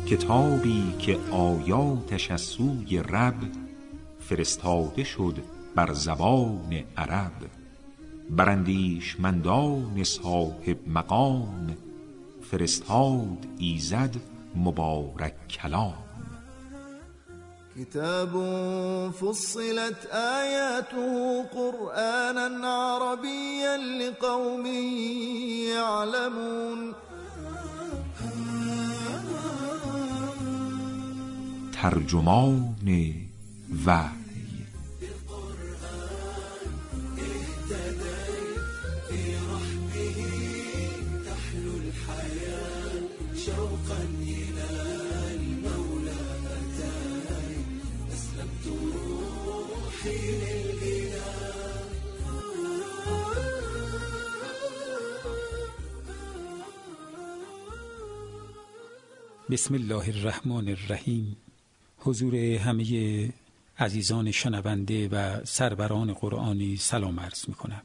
کتابی که آیاتش از سوی رب فرستاده شد بر زبان عرب، بر اندیشمندان صاحب مقام فرستاد ایزد مبارک کلام. كتاب فصلت آياته قرآنا عربيا لقوم يعلمون. ترجمان وحی. بسم الله الرحمن الرحیم. حضور همه عزیزان شنونده و سروران قرآنی سلام عرض می کنم.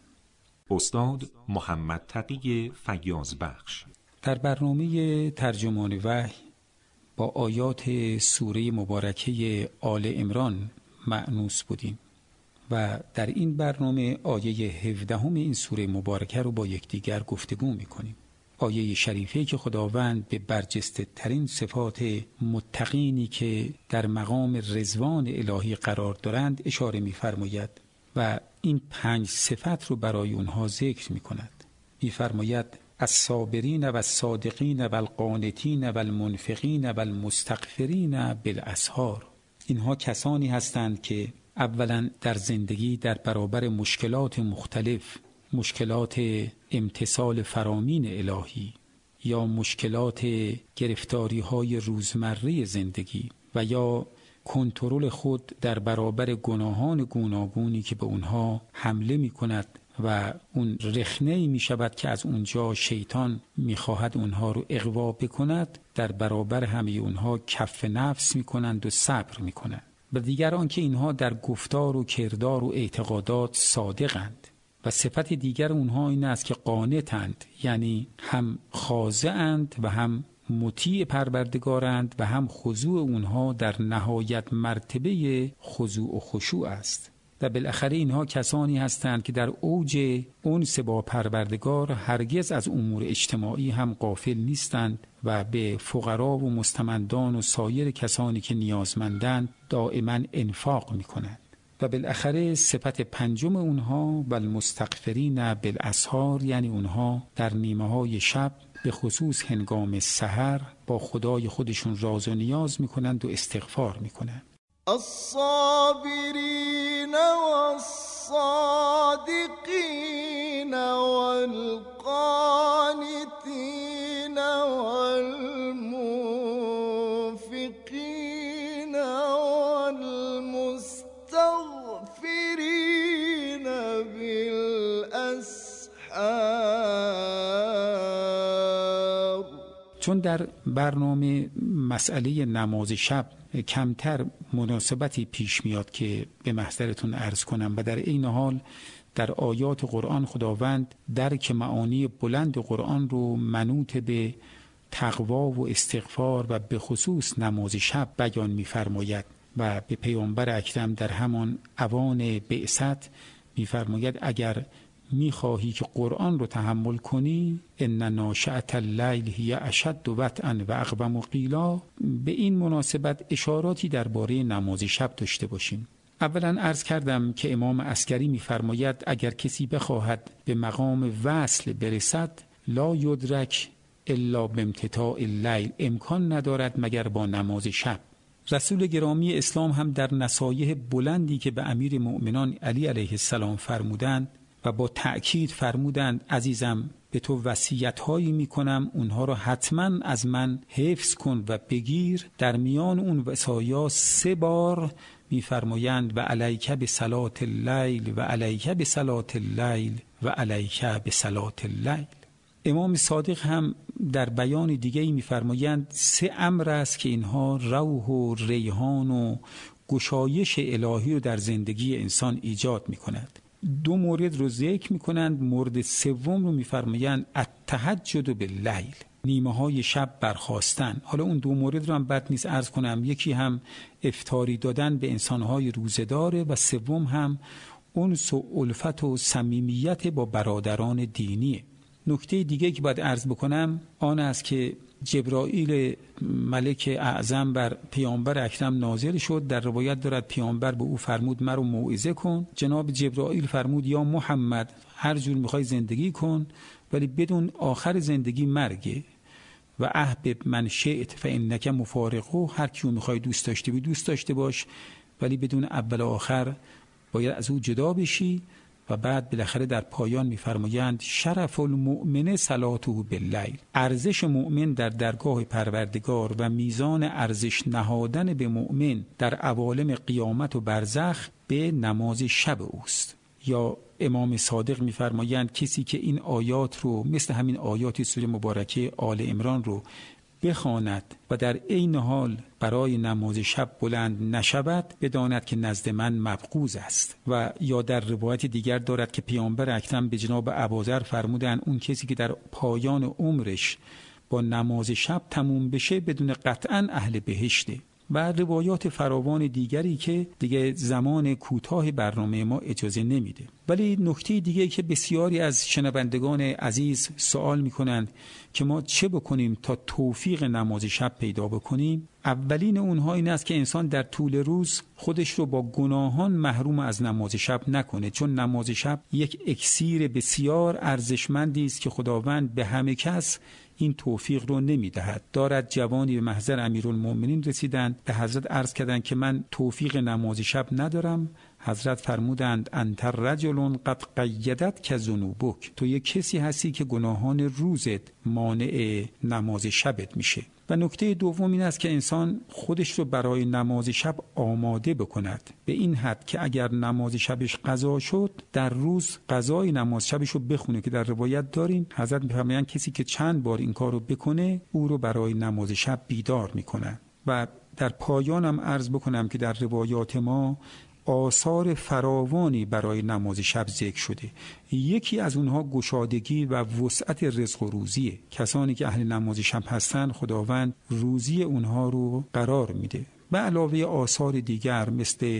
استاد محمد تقی فیاض بخش در برنامه ترجمان وحی با آیات سوره مبارکه آل عمران مأنوس بودیم و در این برنامه آیه 17 این سوره مبارکه رو با یکدیگر گفتگو می کنیم. آیه شریفه که خداوند به برجسته ترین صفات متقینی که در مقام رضوان الهی قرار دارند اشاره می‌فرماید و این 5 صفت رو برای اونها ذکر می‌کند. می‌فرماید الصابرین و الصادقین و القانتین و المنفقین و المستغفرین بالاسحار. اینها کسانی هستند که اولا در زندگی در برابر مشکلات مختلف، مشکلات امتثال فرامین الهی یا مشکلات گرفتاری های روزمره زندگی و یا کنترل خود در برابر گناهان گوناگونی که به اونها حمله می کند و اون رخنه‌ای می شود که از اونجا شیطان می خواهد اونها رو اغوا بکند، در برابر همه اونها کف نفس می کنند و صبر می کنند. و دیگر آنکه اینها در گفتار و کردار و اعتقادات صادقند. و صفت دیگر اونها این است که قانتند، یعنی هم خاضعند و هم مطیع پروردگارند و هم خضوع اونها در نهایت مرتبه خضوع و خشوع است. و بالاخره اینها کسانی هستند که در اوج انس با پروردگار هرگز از امور اجتماعی هم غافل نیستند و به فقرا و مستمندان و سایر کسانی که نیازمندند دائما انفاق می‌کنند. و بالاخره صفت پنجم اونها والمستغفرین بالاسحار، یعنی اونها در نیمه های شب به خصوص هنگام سحر با خدای خودشون راز و نیاز میکنند و استغفار میکنند. الصابرین والصادقین والقانتین والمنفقین والمستغفرین بالاسحار. چون در برنامه مسئله نماز شب کمتر مناسبتی پیش میاد که به محضرتون عرض کنم و در این حال در آیات قرآن خداوند درک معانی بلند قرآن رو منوط به تقوا و استغفار و به خصوص نماز شب بیان می‌فرماید و به پیامبر اکرم در همان اوان بعثت می‌فرماید اگر می‌خواهی که قرآن رو تحمل کنی ان ناشئة اللیل هی اشد وطئا و اقوم قیلا. به این مناسبت اشاراتی درباره نماز شب داشته باشیم. اولا عرض کردم که امام عسکری می‌فرماید اگر کسی بخواهد به مقام وصل برسد لا یدرک الا بامتتاع اللیل، امکان ندارد مگر با نماز شب. رسول گرامی اسلام هم در نصایح بلندی که به امیر مؤمنان علی علیه السلام فرمودند و با تأکید فرمودند عزیزم به تو وصیت‌هایی می‌کنم اونها رو حتما از من حفظ کن و بگیر. در میان اون وصایا 3 بار می‌فرمایند و علیک بصلاة اللیل و علیک بصلاة اللیل و علیک بصلاة اللیل. امام صادق هم در بیان دیگه‌ای می‌فرمایند 3 امر است که اینها روح و ریحان و گشایش الهی رو در زندگی انسان ایجاد می‌کند. 2 مورد رو ذکر می‌کنند، مورد سوم رو می‌فرمایند التهجد باللیل، نیمه‌های شب برخاستن. حالا اون دو مورد رو هم بد نیست عرض کنم، یکی هم افطاری دادن به انسان‌های روزه‌داره و سوم هم انس و الفت و صمیمیت با برادران دینیه. نکته دیگه که باید عرض بکنم آن است که جبرائیل ملک اعظم بر پیامبر اکرم نازل شد. در روایت دارد پیامبر به او فرمود مرا موعظه کن. جناب جبرائیل فرمود یا محمد هر جور میخوای زندگی کن ولی بدون آخر زندگی مرگه و احبب من شئت فانک مفارقه، هر کیو میخوای دوست داشته باش ولی بدون اول و آخر باید از او جدا بشی. و بعد بالاخره در پایان می‌فرمایند شرف المؤمن صلاته باللیل، ارزش مؤمن در درگاه پروردگار و میزان ارزش نهادن به مؤمن در عوالم قیامت و برزخ به نماز شب اوست. یا امام صادق می‌فرمایند کسی که این آیات رو مثل همین آیات سوره مبارکه آل عمران رو بخواند و در عین حال برای نماز شب بلند نشود بداند که نزد من مبغوض است. و یا در روایت دیگر دارد که پیامبر اکرم به جناب ابوذر فرمودند اون کسی که در پایان عمرش با نماز شب تموم بشه بدون قطعا اهل بهشته. و روایات فراوان دیگری که دیگه زمان کوتاه برنامه ما اجازه نمیده. ولی نکته دیگه که بسیاری از شنوندگان عزیز سوال میکنند که ما چه بکنیم تا توفیق نماز شب پیدا بکنیم، اولین اونها این است که انسان در طول روز خودش رو با گناهان محروم از نماز شب نکنه، چون نماز شب یک اکسیر بسیار ارزشمندی است که خداوند به همه کس این توفیق رو نمیدهد. دارد جوانی به محضر امیرالمؤمنین رسیدند، به حضرت عرض کردند که من توفیق نماز شب ندارم. حضرت فرمودند انت رجل قد قیدت که ذنوبک، تو یک کسی هستی که گناهان روزت مانع نماز شبت میشه. و نکته دوم این است که انسان خودش رو برای نماز شب آماده بکند به این حد که اگر نماز شبش قضا شد در روز قضای نماز شبش رو بخونه، که در روایت داریم حضرت می‌فرمایند کسی که چند بار این کار رو بکنه او رو برای نماز شب بیدار میکنه. و در پایانم عرض بکنم که در روایات ما آثار فراوانی برای نماز شب ذکر شده. یکی از اونها گشادگی و وسعت رزق و روزیه. کسانی که اهل نماز شب هستند خداوند روزی اونها رو قرار میده. به علاوه آثار دیگر مثل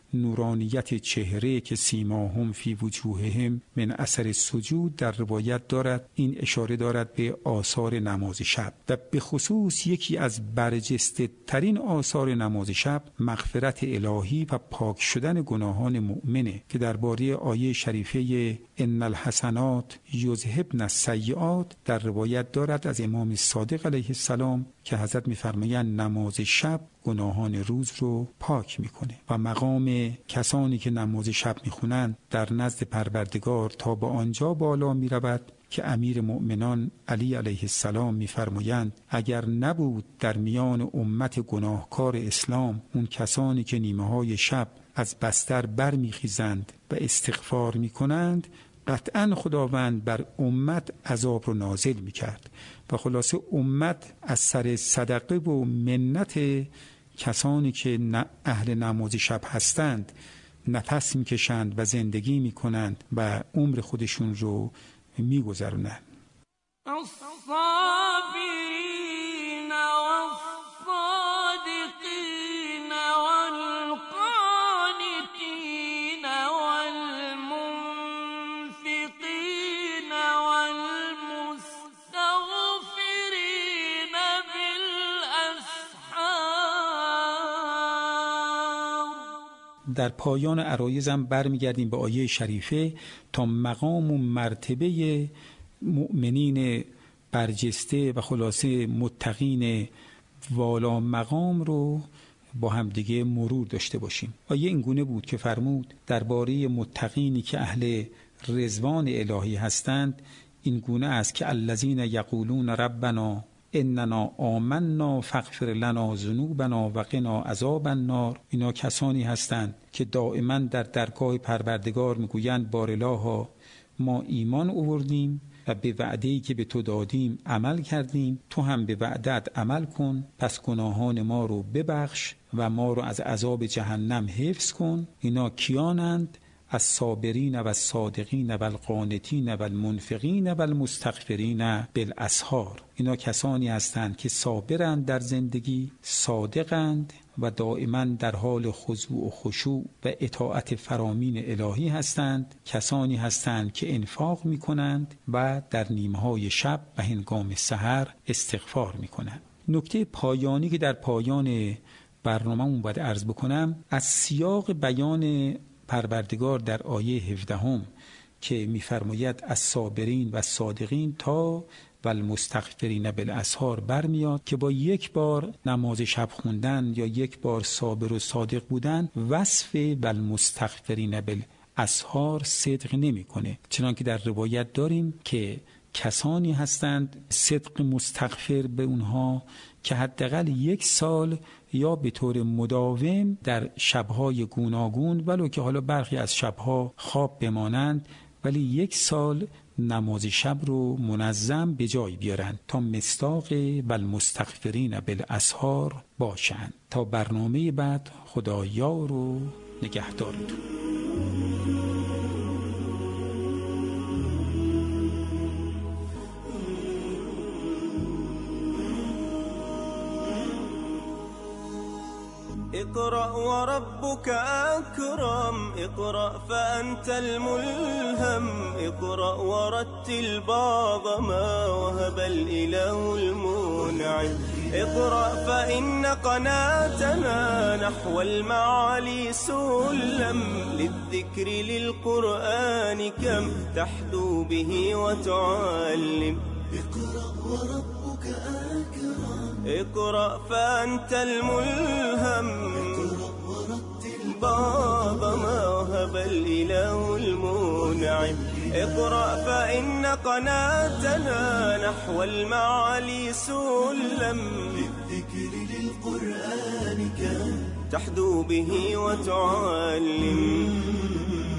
نورانیت چهره که سیماهم فی وجوههم من اثر السجود در روایت دارد، این اشاره دارد به آثار نماز شب. و به خصوص یکی از برجسته ترین آثار نماز شب مغفرت الهی و پاک شدن گناهان مؤمنه که درباره آیه شریفه ان الحسنات یذهبن السیئات در روایت دارد از امام صادق علیه السلام که حضرت می‌فرمایند نماز شب گناهان روز رو پاک میکنه و مقام کسانی که نماز شب میخونند در نزد پروردگار تا به آنجا بالا میرود که امیر مؤمنان علی علیه السلام میفرمایند اگر نبود در میان امت گناهکار اسلام اون کسانی که نیمه های شب از بستر برمیخیزند و استغفار میکنند قطعا خداوند بر امت عذاب رو نازل میکرد. و خلاصه امت از سر صدقه و منت کسانی که اهل نماز شب هستند نفس میکشند و زندگی میکنند و عمر خودشون رو میگذرونند. در پایان عرایضم برمیگردیم به آیه شریفه تا مقام و مرتبه مؤمنین برجسته و خلاصه متقین والا مقام رو با هم دیگه مرور داشته باشیم. آیه این گونه بود که فرمود درباره متقینی که اهل رضوان الهی هستند این گونه است که الذین یقولون ربنا اننا آمنا فاغفر لنا ذنوبنا و قنا عذاب النار. اینا کسانی هستند که دائما در درگاه پروردگار میگویند بارالها ما ایمان آوردیم و به وعده‌ای که به تو دادیم عمل کردیم، تو هم به وعدت عمل کن، پس گناهان ما رو ببخش و ما رو از عذاب جهنم حفظ کن. اینا کیانند؟ الصابرین و الصادقین و القانتین و المنفقین و المستغفرین بالاسحار. اینا کسانی هستند که صابرند در زندگی، صادقند و دائما در حال خضوع و خشوع و اطاعت فرامین الهی هستند. کسانی هستند که انفاق می کنند و در نیمه‌های شب و هنگام سحر استغفار می کنند. نکته پایانی که در پایان برنامه‌مون باید عرض بکنم، از سیاق بیان پروردگار در آیه 17 که می‌فرماید الصابرین و الصادقین تا و المستغفرین بالاسحار برمیاد که با یک بار نماز شب خوندن یا یک بار صابر و صادق بودن وصف و المستغفرین بالاسحار صدق نمی‌کنه، چنانکه در روایت داریم که کسانی هستند صدق مستغفر به اونها که حداقل 1 سال یا به طور مداوم در شب‌های گوناگون ولو که حالا برخی از شب‌ها خواب بمانند ولی 1 سال نماز شب رو منظم به جای بیارند تا مصداق و المستغفرین بالاسحار باشند. تا برنامه بعد خدا یار و نگهدارتون. اقرأ وربك أكرم، اقرأ فأنت الملهم، اقرأ ورتل بعض ما وهب الإله المنعم، اقرأ فإن قناتنا نحو المعالي سلم، للذكر للقرآن كم تحدو به وتعلم، اقرأ وربك أكرم، اقرأ فأنت الملهم، اقرأ ورتل بعض ما وهب الإله المنعم، اقرأ فإن قناتنا نحو المعالي سلم، للذكر للقرآن كم تحدو به وتعلم.